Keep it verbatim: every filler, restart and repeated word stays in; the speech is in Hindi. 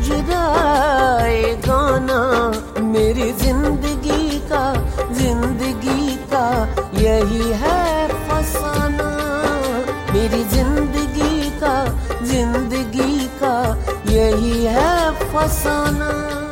जुदाई गाना मेरी जिंदगी का जिंदगी का यही है फसाना, मेरी जिंदगी का जिंदगी का यही है फसाना।